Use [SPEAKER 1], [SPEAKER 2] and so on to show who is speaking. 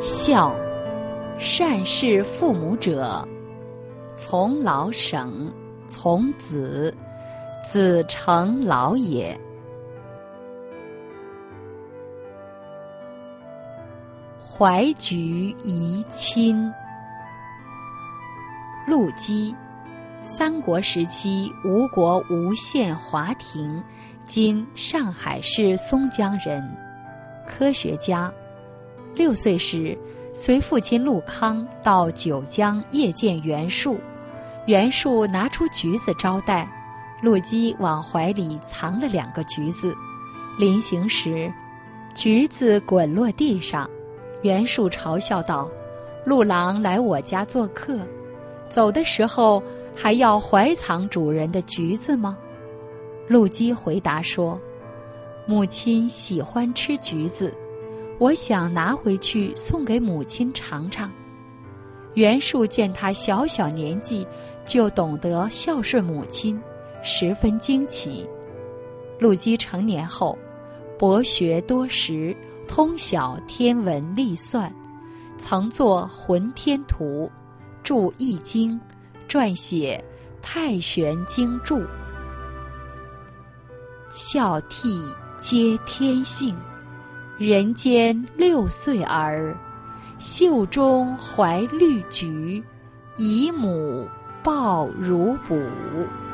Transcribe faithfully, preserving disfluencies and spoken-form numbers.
[SPEAKER 1] 孝，善事父母者，从老省，从子，子成老也。怀橘宜亲。陆机，三国时期吴国吴县华亭（今上海市松江）人，科学家。六岁时，随父亲陆康到九江谒见袁术，袁术拿出橘子招待，陆机往怀里藏了两个橘子。临行时，橘子滚落地上，袁术嘲笑道：“陆郎来我家做客，走的时候还要怀藏主人的橘子吗？”陆机回答说：“母亲喜欢吃橘子，我想拿回去送给母亲尝尝。”袁术见他小小年纪就懂得孝顺母亲，十分惊奇。陆机成年后，博学多识，通晓天文历算，曾作《浑天图》，著《易经》，撰写《太玄经注》。孝悌皆天性，人间六岁儿，袖中怀绿菊，以母抱如补。